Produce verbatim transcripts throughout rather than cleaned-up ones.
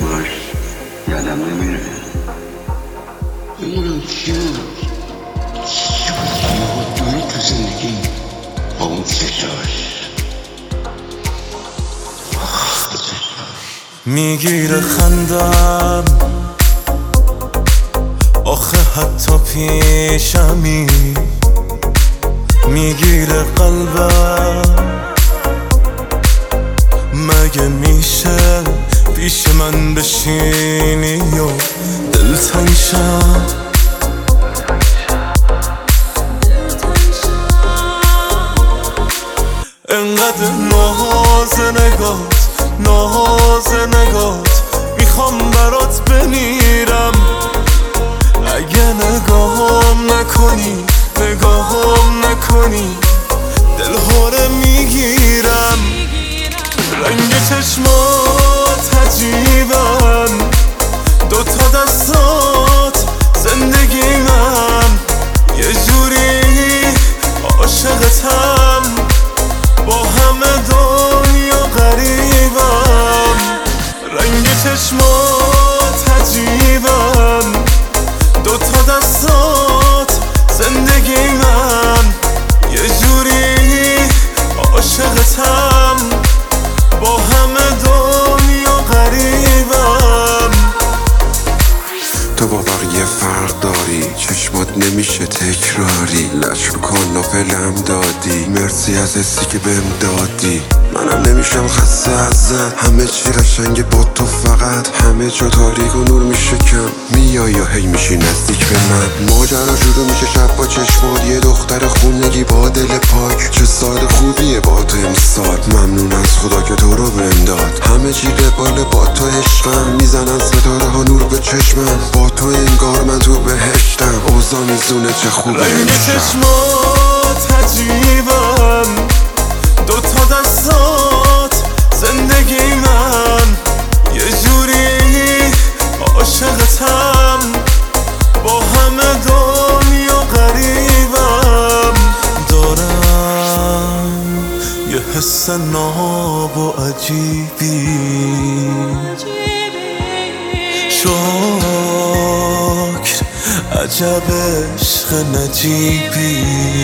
همش یادم نمیره. نمیدونم چی بود چی بود یه دوری تو زندگی با اون چشاش میگیره خندم آخه حتی پیشمی، میگیره قلبم مگه میشه پیش من بشینی و دلتنگ شم. انقدر ناز نگات ناز نگات میخوام برات بمیرم. اگه نگاهم نکنی نگاهم نکنی دل هوره میگیرم. رنگ چشمات عجیبن، دوتا دستات زندگی من، یه جوری عاشقتم با همه دنیا غریبم. رنگ چشمات عجیبن، دوتا دستات زندگی من، یه جوری عاشقتم با همه دنیا غریبم. تو با بقیه فرق داری، چشمات نمیشه تکراری، لش رو کاناپلم دادی، مرسی از حسی که بهم دادی. منم نمیشم خسته ازت، همه چی قشنگه با تو، فقط همه جا تاریک و نور میشه کم. میای یا هی میشی نزدیک به من، ماجرا شروع میشه شب با چشمات، یه دختر خونگی با دل پاک. چه سال خوبیه با تو امسال، ممنون از خدا که تو رو بهم داد. همه چی قبال با تو عشقم، میزنن ستاره ها نور به چشمم، با تو انگار من تو بهشتم. اوضاع میزونه چه خوبه رنگ امشب. چشمات عجیبن، دوتا دستات زندگی من، یه جوری عاشقتم با همه دنیا غریبم. دارم یه حس ناب و عجیبی، شکر عجب عشق نجیبی.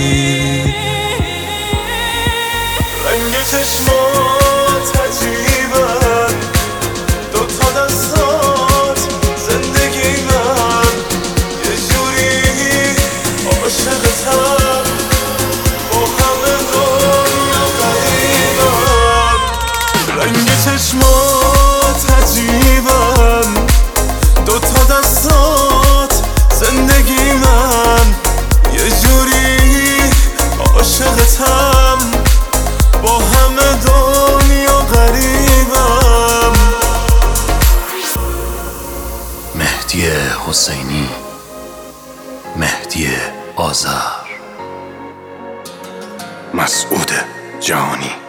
رنگ چشمات عجیبن، دوتا دستات زندگی من، یه جوری عاشقتم با همه دنیا غریبم. رنگ چشمات عجیبن، دوتا دستات زندگی من، یه جوری عاشقتم با همه دنیا غریبم. مهدی حسینی، مهدی آذر، مسعود جهانی.